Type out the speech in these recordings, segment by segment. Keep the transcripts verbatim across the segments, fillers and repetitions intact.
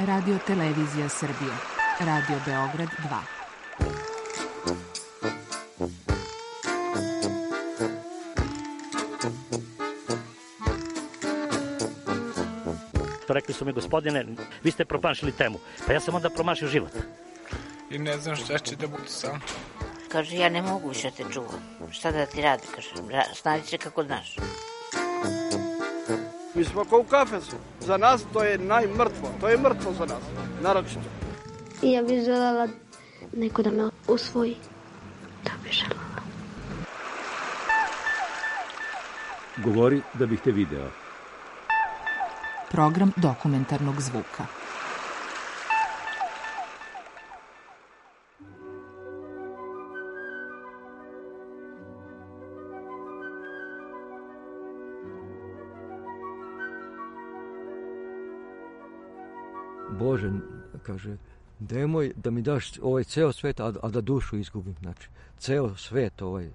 Radio Televizija Srbije. Radio Beograd dva. Rekli su mi, gospodine, vi ste promašili temu. Pa ja sam onda promašio život. I ne znam šta će da bude sam. Kaže, ja ne mogu više te čuvam. Šta da ti radi, kaže, snađi se kako znaš. Mi smo kao u kafesu. Za nas to je najmrtvo. To je mrtvo za nas, naročito. I ja bih željela neko da me usvoji. Da bih željela. Govori da bih te video. Program dokumentarnog zvuka. Bože, kaže, nemoj da mi daš ovaj ceo svet, a, a da dušu izgubim. Znači, ceo svet ovaj.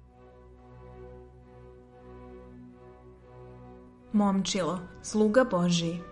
Momčilo, sluga Božiji.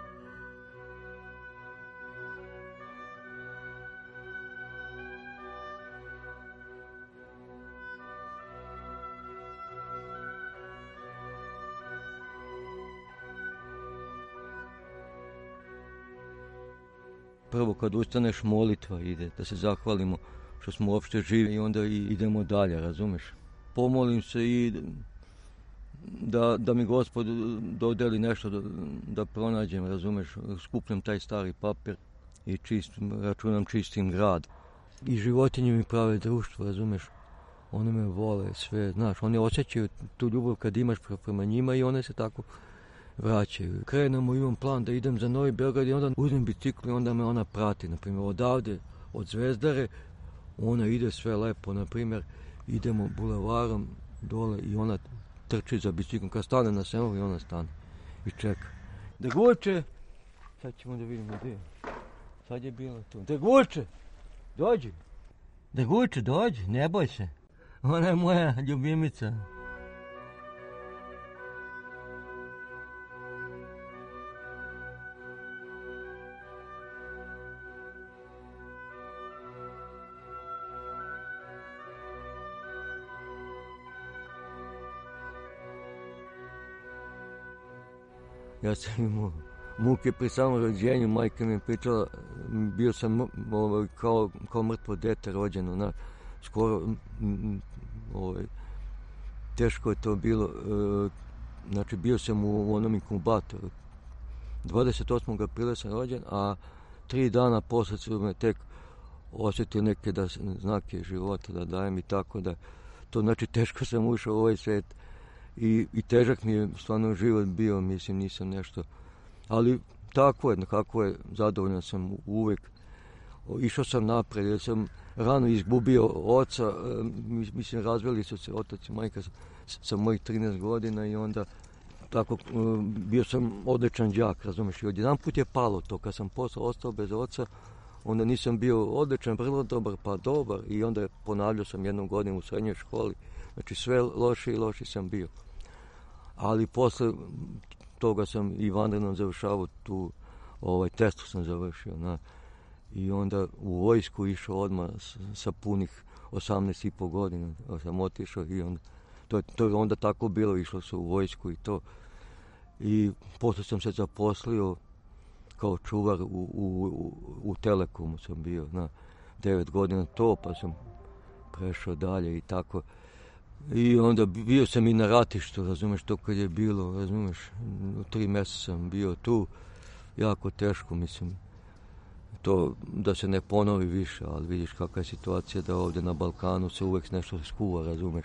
Prvo kad ustaneš molitva ide, da se zahvalimo što smo uopšte živi i onda i idemo dalje, razumeš? Pomolim se i da, da mi Gospod dodeli nešto da, da pronađem, razumeš? Skupljam taj stari papir i čistim, računam čistim grad. I životinje mi prave društvo, razumeš? One me vole sve, znaš, one osjećaju tu ljubav kad imaš prema njima i one se tako vraćaju. Krenemo, imam plan da idem za Novi Beograd i onda uzmem bicikl i onda me ona prati. Naprimjer, odavde, od Zvezdare, ona ide sve lepo, naprimjer, idemo bulevarom dole i ona trči za biciklom. Kad stane na semafor i ona stane i čeka. Draguče! Sad ćemo da vidimo gdje je. Sad je bila tu. Draguče! Dođi! Draguče, dođi, ne boj se. Ona je moja ljubimica. Ja sam imao muke pri samom rođenju, majka mi je pričala, bio sam ovaj, kao, kao mrtvo dete rođeno, na, skoro, ovaj, teško je to bilo, e, znači bio sam u onom inkubatoru, dvadeset osmog aprila sam rođen, a tri dana posle su me tek osjetili neke da, znake života da dajem i tako da, to znači teško sam ušao u ovaj svet. I, i težak mi je stvarno život bio, mislim, nisam nešto, ali tako je, kako je, zadovoljan sam uvek. Išao sam napred, jer sam rano izgubio oca, mislim, razveli su se otac i majka sa, sa mojih trinaest godina i onda tako bio sam odličan đak, razumeš, i odjedan put je palo to, kad sam posle ostao bez oca, onda nisam bio odličan, vrlo dobar, pa dobar i onda ponavljao sam jednu godinu u srednjoj školi. Znači sve loši i loši sam bio. Ali posle toga sam i vanredno završavao tu, ovaj, testu sam završio. Na, I onda u vojsku išao odmah sa punih osamnaest i po godina. Sam otišao i onda, to, to je onda tako bilo, išlo se u vojsku i to. I posle sam se zaposlio kao čuvar u, u, u, u Telekomu sam bio, na devet godina to, pa sam prešao dalje i tako. I onda bio sam i na ratištu, razumeš, to kad je bilo, razumeš, tri mjeseca sam bio tu, jako teško, mislim, to da se ne ponovi više, ali vidiš kakva je situacija da ovdje na Balkanu se uvek nešto skuva, razumeš.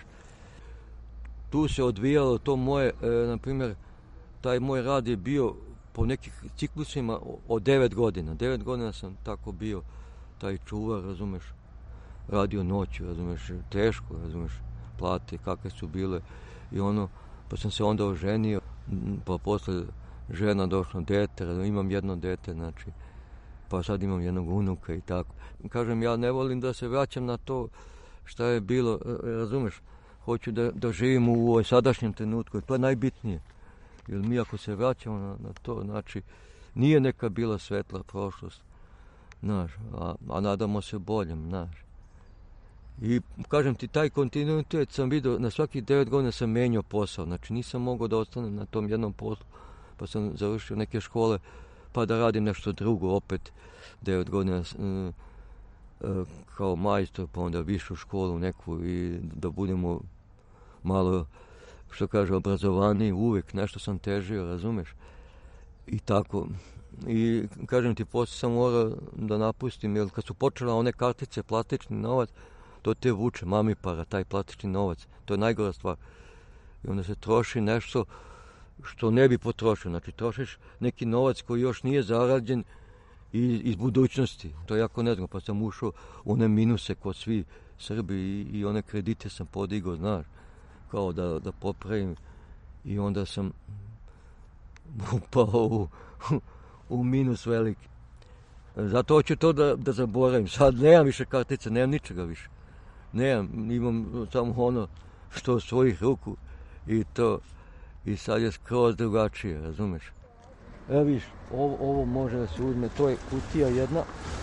Tu se odvijalo to moje, e, na primjer, taj moj rad je bio po nekih ciklusima od devet godina. Devet godina sam tako bio taj čuvar, razumeš, radio noću, razumeš, teško, razumeš, plate kakve su bile i ono, pa sam se onda oženio, pa posle žena došlo dete, imam jedno dete, znači, pa sad imam jednog unuka i tako. Kažem, ja ne volim da se vraćam na to šta je bilo, razumeš, hoću da, da živim u ovoj sadašnjem trenutku, to je najbitnije. Jer mi ako se vraćamo na, na to, znači, nije neka bila svetla prošlost, znaš, a, a nadamo se boljem, znaš. I kažem ti, taj kontinuitet sam vidio, na svakih devet godina sam menjao posao, znači nisam mogao da ostanem na tom jednom poslu, pa sam završio neke škole, pa da radim nešto drugo, opet devet godina uh, uh, kao majstor, pa onda višu školu neku i da budemo malo, što kaže, obrazovaniji, uvijek nešto sam težio, razumeš? I tako, i kažem ti, poslije sam morao da napustim, jer kad su počela one kartice, plastični novac, to te vuče, mami para, taj plastični novac, to je najgora stvar. I onda se troši nešto što ne bi potrošio, znači trošiš neki novac koji još nije zarađen iz, iz budućnosti, to je jako nezgodno, pa sam ušao u one minuse kod svi Srbi i, i one kredite sam podigao, znaš, kao da, da popravim i onda sam upao u, u minus veliki. Zato hoću to da, da zaboravim, sad nemam više kartice, nemam ničega više. Nemam, imam samo ono što svojih ruku i to, i sad je skroz drugačije, razumeš? Evo viš, ovo, ovo može da se uzme, to je kutija jedna.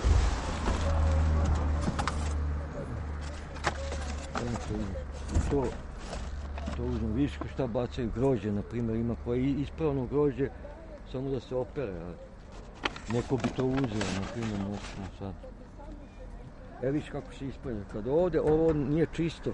To, to uzmem, viš šta bacaju grožđe, na primjer, ima koje ispravno grožđe, samo da se opere, ali neko bi to uzeo, na primjer, moćno sad. Evo viš kako se ispravlja, kad ovdje, ovo nije čisto.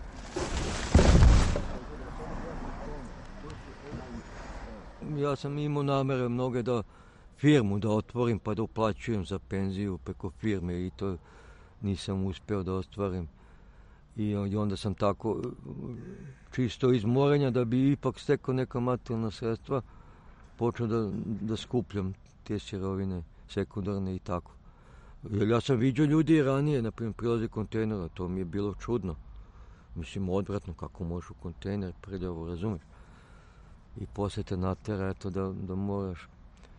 Ja sam imao namere mnoge da firmu da otvorim pa da uplaćujem za penziju preko firme i to nisam uspio da ostvarim. I onda sam tako čisto iz morenja da bi ipak stekao neka materijalna sredstva počeo da, da skupljam te sirovine sekundarne i tako. Jer ja sam vidio ljudi ranije, na primjer, prilaze kontejnera, to mi je bilo čudno. Mislim, odvratno kako možeš u kontejner prljavo, razumiješ? I poslije te natera, eto, da, da moraš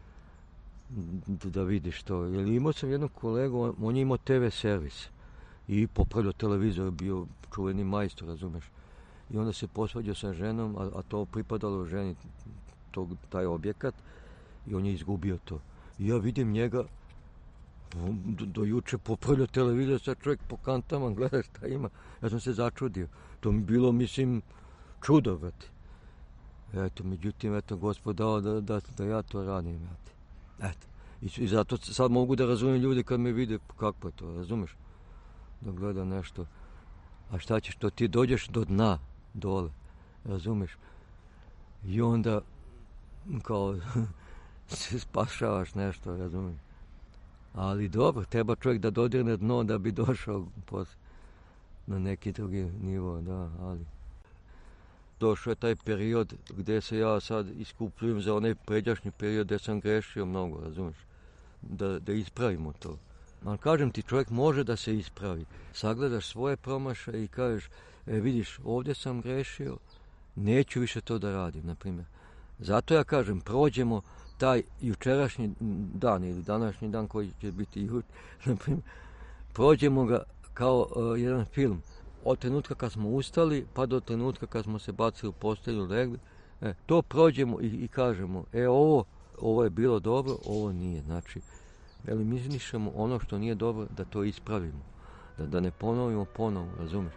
da, da vidiš to. Jer imao sam jednog kolegu, on je imao te ve servis i popravljao televizor, bio čuveni majstor, razumeš? I onda se posvađao sa ženom, a, a to pripadalo ženi, tog, taj objekat, i on je izgubio to. I ja vidim njega, do, do juče popravljao televizor, sad čovjek po kantama gleda šta ima. Ja sam se začudio. To mi bilo, mislim, čudo, brate. Eto, međutim, eto, Gospod dao da, da, da ja to radim, eto. Eto. I, I zato sad mogu da razumijem ljudi kad me vide kako je to, razumeš? Da gleda nešto. A šta ćeš, to ti dođeš do dna, dole, razumeš? I onda, kao, se spašavaš nešto, razumeš? Ali dobro, treba čovjek da dodirne dno da bi došao posle na neki drugi nivo, da, ali... Došao je taj period gdje se ja sad iskupljujem za onaj pređašnji period gdje sam grešio mnogo, razumiješ, da, da ispravimo to. Ali kažem ti, čovjek može da se ispravi. Sagledaš svoje promašaje i kažeš, e, vidiš, ovdje sam grešio, neću više to da radim, na primjer. Zato ja kažem, prođemo taj jučerašnji dan ili današnji dan koji će biti jučer, na primjer, prođemo ga kao uh, jedan film. Od trenutka kad smo ustali, pa do trenutka kad smo se bacili u postelju, legli, e, to prođemo i, i kažemo, e, ovo, ovo je bilo dobro, ovo nije. Znači, eliminišemo ono što nije dobro, da to ispravimo, da, da ne ponovimo ponovo, razumiješ?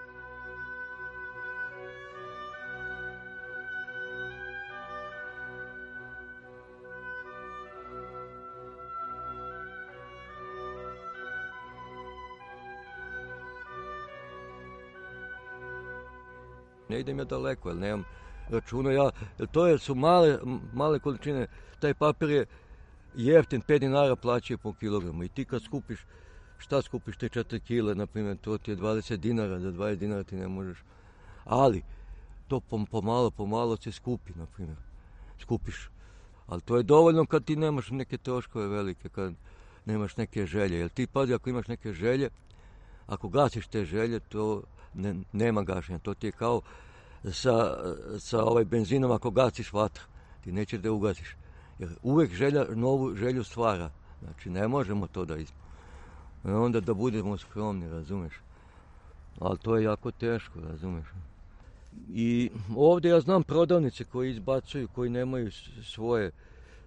Ne idem ja daleko, jer nemam računa, ja, jer to je, su male, male količine, taj papir je jeftin, pet dinara plaćaju po kilogramu i ti kad skupiš, šta skupiš te četiri kile, na primjer, to ti je dvadeset dinara, za dvadeset dinara ti ne možeš, ali to pomalo, pomalo se skupi, na primjer, skupiš, ali to je dovoljno kad ti nemaš neke troškove velike, kad nemaš neke želje, jer ti pazi, ako imaš neke želje, ako gasiš te želje, to ne, nema gašenja, to ti je kao sa, sa ovaj benzinom ako gasiš vatru, ti nećeš da ugasiš, jer uvijek želja novu želju stvara, znači ne možemo to da ispunimo, onda da budemo skromni, razumeš, ali to je jako teško, razumeš. I ovdje ja znam prodavnice koji izbacuju, koji nemaju svoje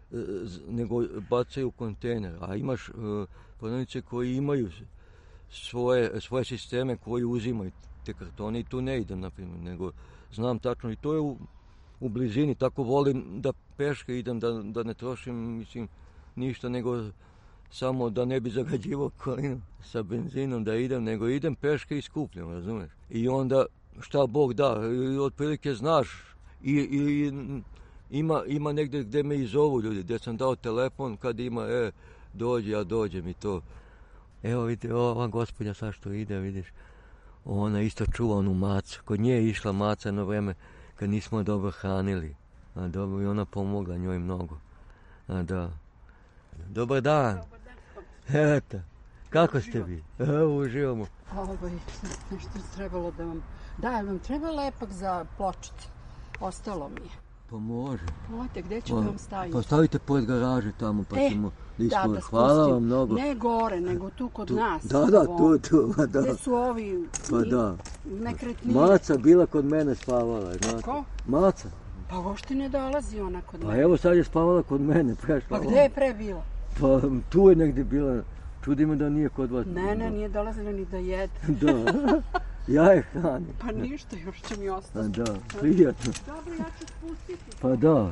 nego bacaju u kontejner. A imaš prodavnice koji imaju svoje, svoje sisteme koji uzimaju te kartone i tu ne idem, na primjer, nego znam tačno i to je u, u blizini, tako volim da peške idem, da, da ne trošim, mislim, ništa, nego samo da ne bi zagađivao okolinu sa benzinom da idem, nego idem peške i skupljam, razumeš? I onda šta Bog da, i otprilike znaš i, i ima, ima negde gde me i zovu ljudi, gde sam dao telefon kad ima, e, dođi, ja dođem i to. Evo vidite, ova gospođa sad što ide, vidiš, ona isto čuva onu macu. Kod nje je išla maca jedno vreme kad nismo dobro hranili. A dobro, i ona pomogla njoj mnogo. A da. Dobar dan. Eto, kako ste vi? Evo, uživamo. Ovaj, nešto trebalo da vam... Da, vam treba lepak za pločice. Ostalo mi je. Pa može. Mojte, gde ću da vam stavim? Pa stavite pored garaže tamo, pa e, ćemo da ispod. Da Hvala vam mnogo. Ne gore, nego tu kod tu, nas. Da, da, tu, tu, pa da. Gde su ovi pa da. nekretnine? Maca bila kod mene spavala, znate. Ko? Maca. Pa uopšte ne dolazi ona kod mene. Pa evo sad je spavala kod mene, prešla. Pa gde je pre bila? Pa tu je negdje bila. Čudi me da nije kod vas. Ne, ne, nije dolazila ni da jede. Da, ja je hranim. Pa ništa, još će mi ostati. Da, prijatno. Dobro, ja ću spustiti. Pa da.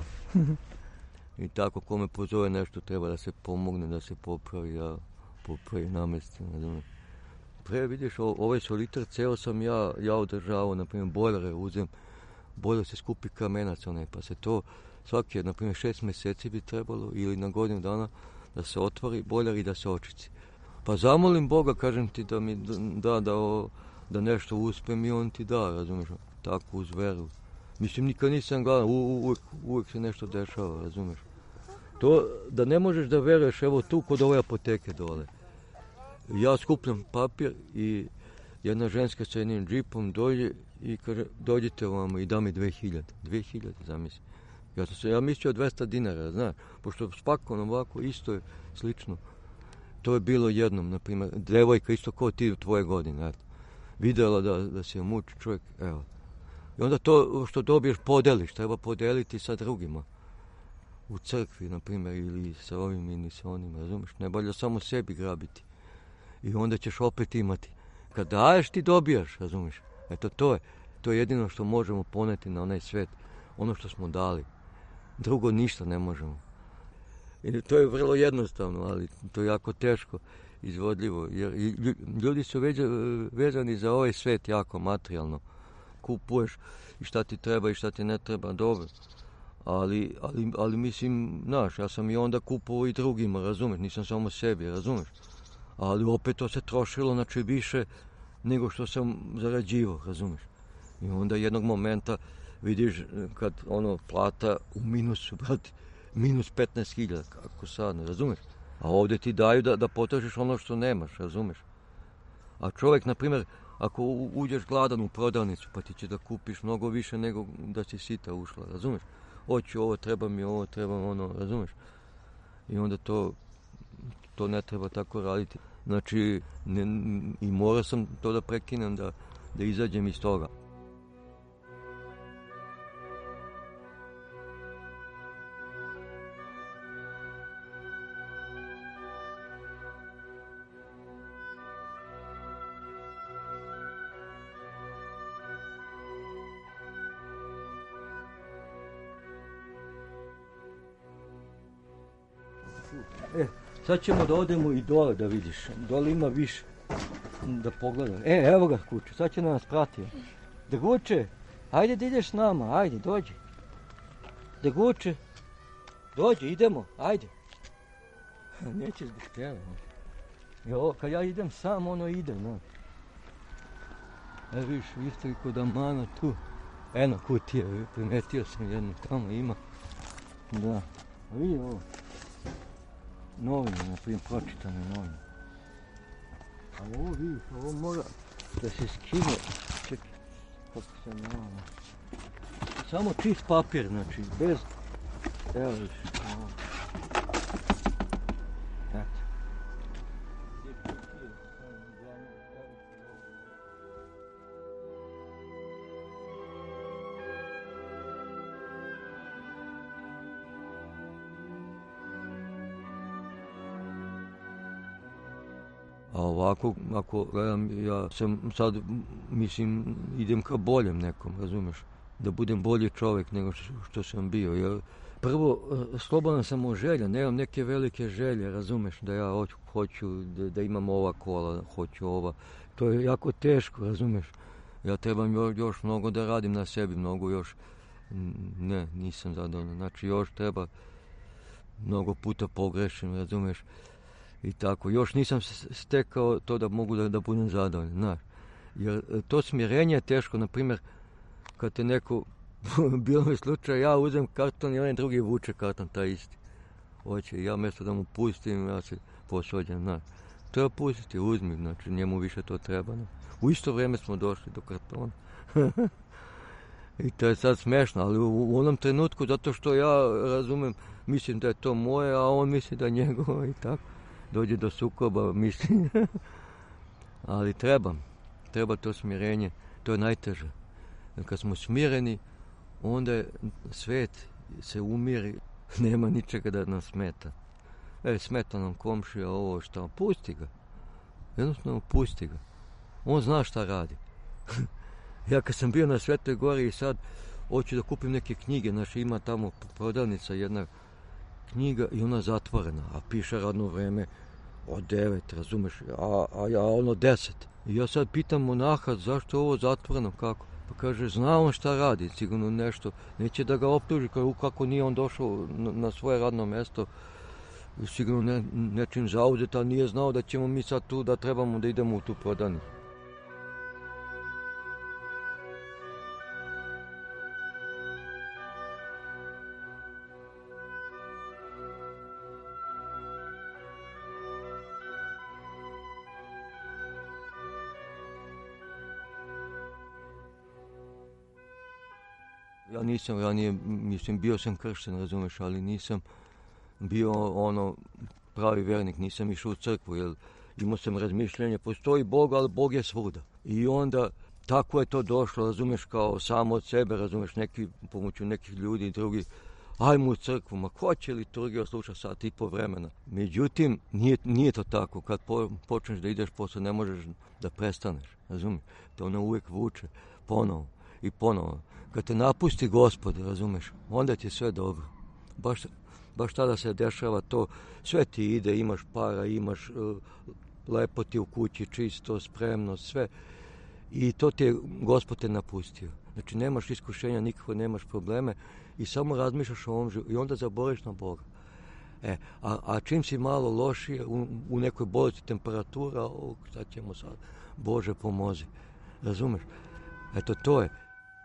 I tako, kome pozove nešto, treba da se pomogne, da se popravi, ja popravi namesti. Pre, vidiš, ovaj solitar ceo sam ja, ja održavao, na primjer, bojlere uzem, bojler se skupi kamenac, onaj, pa se to svaki, na primjer, šest meseci bi trebalo, ili na godinu dana, da se otvori bojler i da se očici. Pa zamolim Boga, kažem ti, da mi da, da, o, da nešto uspem i on ti da, razumiješ, tako uz veru. Mislim, nikad nisam gladan, u, uvijek, uvijek se nešto dešava, razumiješ. To, da ne možeš da veruješ, evo tu kod ove apoteke dole. Ja skupljam papir i jedna ženska sa jednim džipom dođe i kaže, dođite ovamo i da mi dve hiljade. Dve hiljade, zamisli. Ja sam se, ja mislio dvesta dinara, znaš, pošto spakovano ovako isto je slično. To je bilo jednom, na primjer, devojka isto kao ti u tvoje godine, eto. Vidjela da, da se muči čovjek, evo. I onda to što dobiješ podeliš, treba podeliti sa drugima. U crkvi, na primjer, ili sa ovim ili sa onim, razumiješ? Ne bolje samo sebi grabiti. I onda ćeš opet imati. Kad daješ ti dobijaš, razumiješ? Eto to je, to je jedino što možemo poneti na onaj svet, ono što smo dali. Drugo ništa ne možemo. I to je vrlo jednostavno, ali to je jako teško izvodljivo. Jer ljudi su vezani za ovaj svet jako materijalno. Kupuješ i šta ti treba i šta ti ne treba, dobro. Ali, ali, ali mislim, znaš, ja sam i onda kupovao i drugima, razumeš, nisam samo sebi, razumeš. Ali opet to se trošilo, znači više nego što sam zarađivao, razumeš. I onda jednog momenta vidiš kad ono plata u minusu, brate, minus petnaest hiljada, kako sad, ne razumeš. A ovdje ti daju da, da potrošiš ono što nemaš, razumeš. A čovjek, na primjer, ako uđeš gladan u prodavnicu, pa ti će da kupiš mnogo više nego da si sita ušla, razumeš. Hoću ovo, treba mi ovo, treba ono, razumeš. I onda to, to ne treba tako raditi. Znači, ne, i morao sam to da prekinem, da, da izađem iz toga. E, sad ćemo da odemo i dole da vidiš. Dole ima više. Da pogledam. E, evo ga Kuče, sad će nas prati. Draguče, ajde da ideš s nama, ajde, dođi. Draguče, dođi, idemo, ajde. Nećeš da htjela. Jo, kad ja idem sam, ono ide, no. E, viš, vi ste kod Amana tu. Eno, kutija, primetio sam jednu, tamo ima. Da, vidi ovo. Novine, na primjer, pročitane novine. Ali ovo vidiš, ovo mora da se skine. Čekaj, kako se nama. Samo čist papir, znači, bez... Evo vidiš, ovo. Eto. A ovako, ako gledam, ja sam sad, mislim, idem ka boljem nekom, razumeš? Da budem bolji čovjek nego što, što sam bio. Jer prvo, slobodan sam od želja, nemam neke velike želje, razumeš? Da ja hoću, hoću da, da imam ova kola, hoću ova. To je jako teško, razumeš? Ja trebam još, još mnogo da radim na sebi, mnogo još, ne, nisam zadovoljan. Znači, još treba mnogo puta pogrešim, razumeš? I tako, još nisam stekao to da mogu da, da budem zadovoljan, znaš. Jer to smirenje je teško, na primjer, kad te neko, bilo mi slučaj, ja uzem karton i onaj drugi vuče karton, taj isti. Hoće, ja mjesto da mu pustim, ja se posuđem, znaš. Treba pustiti, uzmi, znači njemu više to treba. Ne? U isto vrijeme smo došli do kartona. I to je sad smešno, ali u, u onom trenutku, zato što ja razumem, mislim da je to moje, a on misli da je njegovo i tako. Dođe do sukoba, mislim. Ali treba, treba to smirenje, to je najteže. Kad smo smireni, onda je svijet se umiri, nema ničega da nam smeta. E, smeta nam komšija, ovo šta, pusti ga. Jednostavno pusti ga. On zna šta radi. Ja kad sam bio na Svetoj Gori i sad hoću da kupim neke knjige, znači ima tamo prodavnica jedna knjiga i ona zatvorena, a piše radno vreme od devet, razumeš, a, a ja ono deset. I ja sad pitam monaha zašto je ovo zatvoreno, kako? Pa kaže, zna on šta radi, sigurno nešto, neće da ga optuži, kako nije on došao na, na svoje radno mjesto, sigurno ne, nečim zauzet, ali nije znao da ćemo mi sad tu, da trebamo da idemo u tu prodavnicu. Ja nisam ranije, mislim, bio sam kršten, razumeš, ali nisam bio ono pravi vjernik, nisam išao u crkvu, jer imao sam razmišljanje, postoji Bog, ali Bog je svuda. I onda tako je to došlo, razumeš, kao samo od sebe, razumeš, neki, pomoću nekih ljudi i drugi, ajmo u crkvu, ma ko će liturgiju sluša sat i po vremena. Međutim, nije, nije to tako, kad po, počneš da ideš posle, ne možeš da prestaneš, razumeš, to ono uvijek vuče, ponovo i ponovo. Kad te napusti Gospod, razumeš, onda ti je sve dobro. Baš, baš tada se dešava to, sve ti ide, imaš para, imaš uh, lepo ti u kući, čisto, spremno, sve. I to ti je, Gospod te napustio. Znači, nemaš iskušenja, nikako nemaš probleme i samo razmišljaš o ovom životu i onda zaboraviš na Boga. E, a, a čim si malo lošije, u, u nekoj bolesti temperatura, o, šta ćemo sad, Bože pomozi, razumeš? Eto, to je.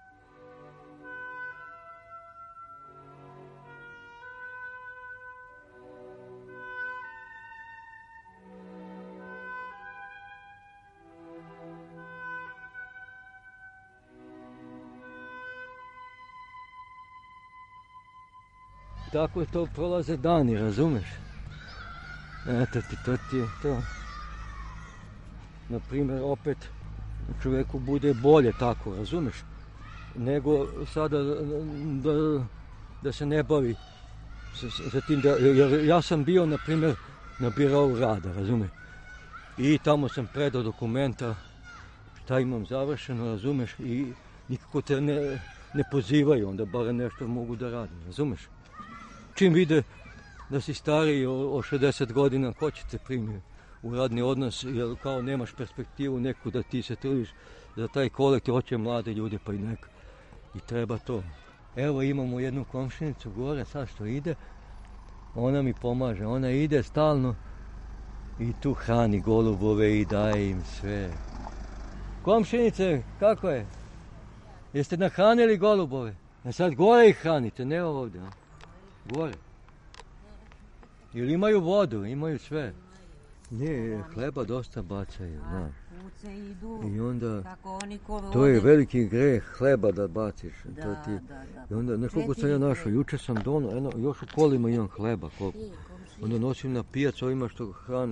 Tako to prolaze dani, razumeš? Eto ti, to ti je to. Naprimjer, opet čovjeku bude bolje tako, razumeš? Nego sada da, da, da se ne bavi za tim, da, jer ja sam bio, na primjer, na birou rada, razumeš? I tamo sam predao dokumenta, šta imam završeno, razumeš? I nikako te ne, ne pozivaju, onda bar nešto mogu da radim, razumeš? Čim vide da si stariji od šezdeset godina, ko će te primiti u radni odnos, jer kao nemaš perspektivu neku da ti se trudiš za taj kolektiv, hoće mlade ljude, pa i neka. I treba to. Evo imamo jednu komšinicu gore, sad što ide, ona mi pomaže, ona ide stalno i tu hrani golubove i daje im sve. Komšinice, kako je? Jeste nahranili golubove? A sad gore ih hranite, ne ovdje, a? Gore. Ili imaju vodu, imaju sve. Ne, hleba dosta bacaju, znaš. I onda, to je veliki greh hleba da baciš. Da, to ti, da, da. I onda, znaš koliko sam ja našao, juče sam dono, eno, još u kolima imam hleba, koliko. Onda nosim na pijac ovima što hrane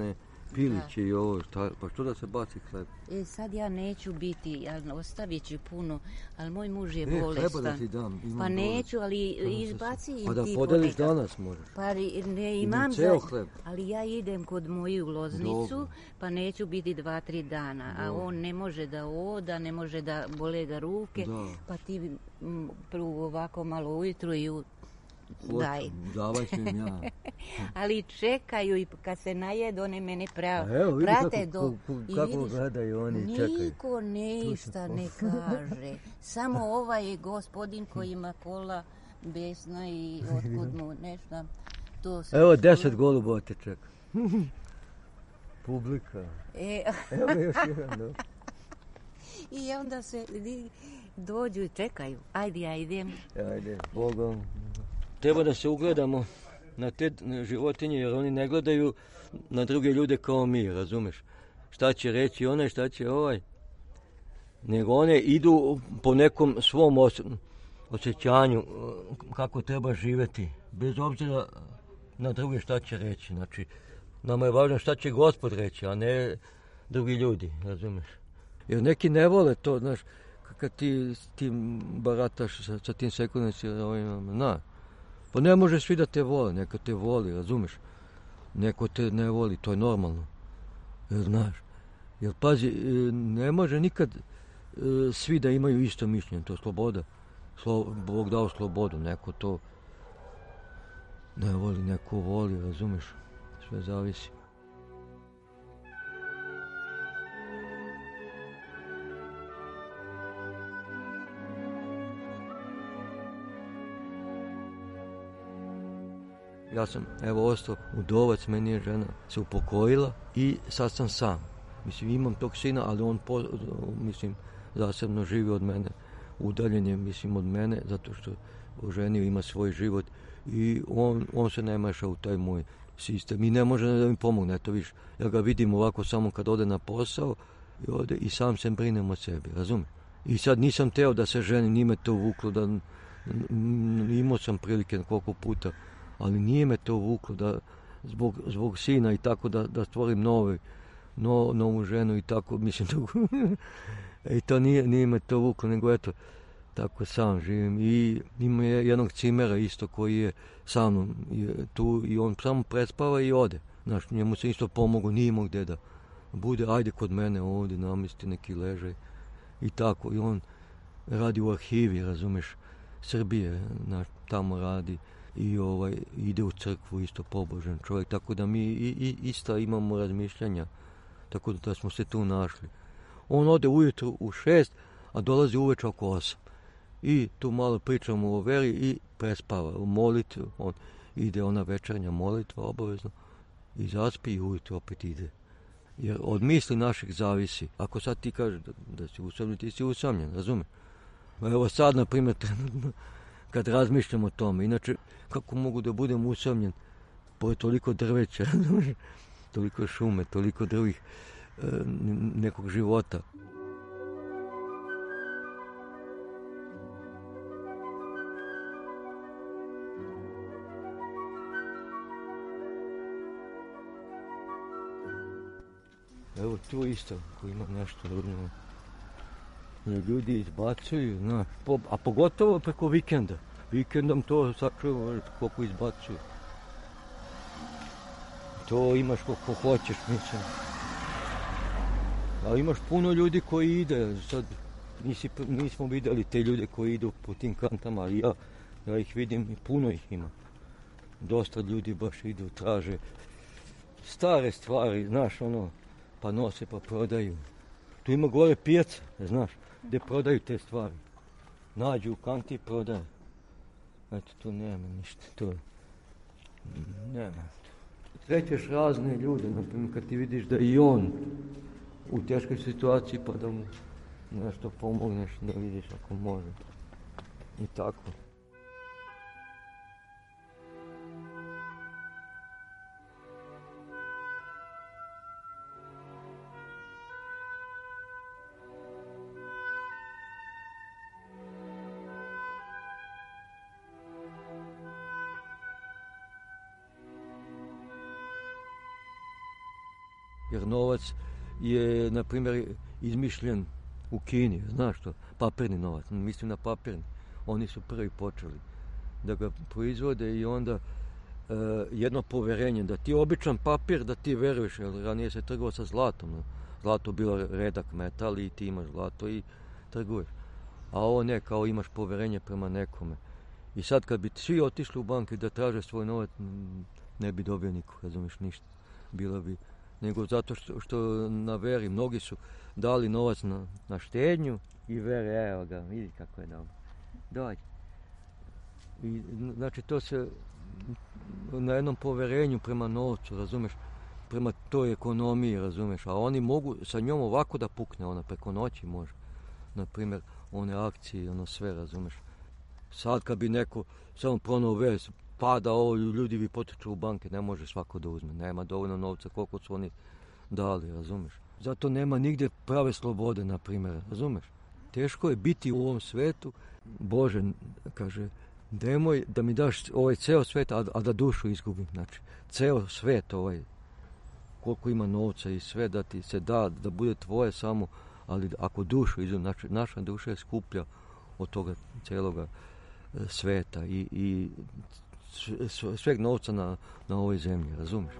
piliće i ovo, šta, pa što da se baci hleb? E, sad ja neću biti, ja ostavit ću puno, ali moj muž je E, bolestan. treba da ti dam, imam Pa bolest. neću, ali izbaci im Pa da ti podeliš ponekad. danas možeš. Pa ri- ne Imam imam ceo za... hleb. Ali ja idem kod moju loznicu, Dobro. pa neću biti dva, tri dana. A Dobro. on ne može da oda, ne može da bole ga ruke. Da. Pa ti m, prvo ovako malo ujutru i u... daj. Hoću, davaj ću im ja. Ali čekaju i kad se najedu, one mene prav, A evo, vidi prate kako, do... kako, i kako vidiš, gledaju oni i čekaju. niko ništa ne kaže. Samo ovaj gospodin koji ima kola besna i otkud mu nešto. To se- Evo deset golubova te čeka. Publika. E, Evo ga još jedan, da. I onda se di- dođu i čekaju. Ajde, ja idem. Ajde, Bogom. Treba da se ugledamo na te životinje, jer oni ne gledaju na druge ljude kao mi, razumeš? Šta će reći onaj, šta će ovaj. Nego one idu po nekom svom os osjećanju kako treba živjeti, bez obzira na druge šta će reći. Znači, nama je važno šta će Gospod reći, a ne drugi ljudi, razumeš? Jer neki ne vole to, znaš, kad ti s tim barataš sa, sa tim sekundarnim, na, pa ne može svi da te vole, neko te voli, razumeš? Neko te ne voli, to je normalno, jer znaš. Jer pazi, ne može nikad e, svi da imaju isto mišljenje, to je sloboda. Slo, Bog dao slobodu, neko to ne voli, neko voli, razumeš? Sve zavisi. Ja sam, evo, ostao udovac, meni je žena se upokojila i sad sam sam. Mislim, imam tog sina, ali on, po, mislim, zasebno živi od mene. Udaljen je, mislim, od mene, zato što oženio, ima svoj život i on, on se ne meša u taj moj sistem i ne može da mi pomogne, eto viš. Ja ga vidim ovako samo kad ode na posao i ode i sam se brinem o sebi, razumiješ? I sad nisam teo da se ženim, nije me to vuklo, da n- n- imao sam prilike koliko puta, ali nije me to vuklo da zbog, zbog sina i tako da, da stvorim novi, no, novu ženu i tako, mislim, i to nije, nije me to vuklo, nego eto, tako sam živim. I ima jednog cimera isto koji je sa mnom je tu i on samo prespava i ode. Znaš, njemu se isto pomogu, nije imao gde da bude, ajde kod mene ovdje, namesti neki ležaj i tako. I on radi u arhivi, razumeš, Srbije, znaš, tamo radi i ovaj, ide u crkvu, isto pobožan čovjek, tako da mi i, i, isto imamo razmišljanja, tako da smo se tu našli. On ode ujutru u šest, a dolazi uveče oko osam. I tu malo pričamo o veri i prespava u molitvu. On ide ona večernja molitva obavezno i zaspi i ujutro opet ide. Jer od misli naših zavisi. Ako sad ti kažeš da, da si usamljen, ti si usamljen, razumiješ? Evo sad, na primjer, kad razmišljam o tome, inače, kako mogu da budem usamljen pored toliko drveća, toliko šume, toliko drugih e, nekog života. Evo tu isto, koji ima nešto drugo. Ljudi izbacuju, znaš, po, a pogotovo preko vikenda. Vikendom to sačuva koliko izbacuju. To imaš koliko hoćeš, mislim. Ali imaš puno ljudi koji ide, sad nisi, nismo vidjeli te ljude koji idu po tim kantama, ali ja, ja ih vidim i puno ih ima. Dosta ljudi baš idu, traže stare stvari, znaš, ono, pa nose pa prodaju. Tu ima gore pijaca, znaš, gdje prodaju te stvari. Nađu u kanti i prodaju. Eto, tu nema ništa, to nema. Srećeš razne ljude, naprimjer kad ti vidiš da i on u teškoj situaciji pa da mu nešto pomogneš, da vidiš ako može. I tako. jer novac je, na primjer, izmišljen u Kini, znaš što, papirni novac, mislim na papirni. Oni su prvi počeli da ga proizvode i onda e, jedno poverenje, da ti običan papir, da ti veruješ, jer ranije se trgovao sa zlatom. No. Zlato bilo redak metal i ti imaš zlato i trguješ. A ovo ne, kao imaš poverenje prema nekome. I sad kad bi svi otišli u banke da traže svoj novac, ne bi dobio niko, razumiješ, ništa. Bilo bi, nego zato što, što na veri, mnogi su dali novac na, na štednju i vere, evo ga, vidi kako je dao. Dođi. I, znači, to se na jednom poverenju prema novcu, razumeš, prema toj ekonomiji, razumeš, a oni mogu sa njom ovako da pukne, ona preko noći može. Naprimjer, one akcije, ono sve, razumeš. Sad kad bi neko samo pronao vez, pada ovo, ljudi bi potiču u banke, ne može svako da uzme, nema dovoljno novca koliko su oni dali, razumeš. Zato nema nigdje prave slobode, na primjer, razumeš. Teško je biti u ovom svetu, Bože, kaže, nemoj da mi daš ovaj ceo svet, a, a da dušu izgubim, znači, ceo svet ovaj, koliko ima novca i sve da ti se da, da bude tvoje samo, ali ako dušu izgubim, znači, naša duša je skuplja od toga celoga sveta i, i sveg novca na, na ovoj zemlji, razumiješ?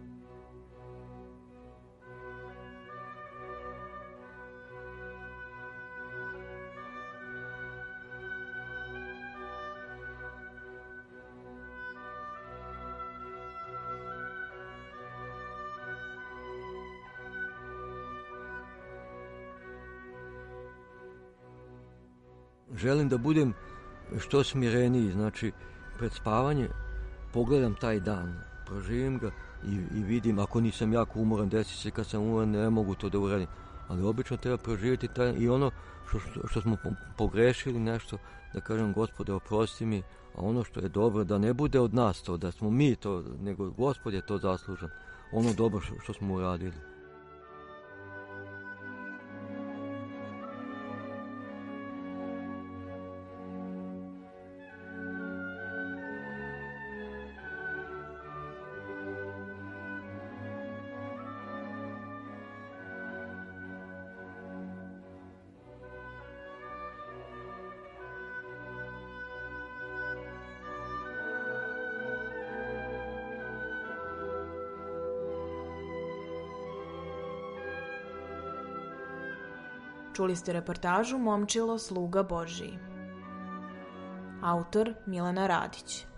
Želim da budem što smireniji, znači pred spavanje pogledam taj dan, proživim ga i, i vidim, ako nisam jako umoran, desi se kad sam umoran, ne mogu to da uradim. Ali obično treba proživjeti taj, i ono što, što, što smo pogrešili nešto, da kažem, Gospode, oprosti mi, a ono što je dobro, da ne bude od nas to, da smo mi to, nego Gospod je to zaslužan, ono dobro što, što smo uradili. Čuli ste reportažu Momčilo, sluga Božiji. Autor Milena Radić.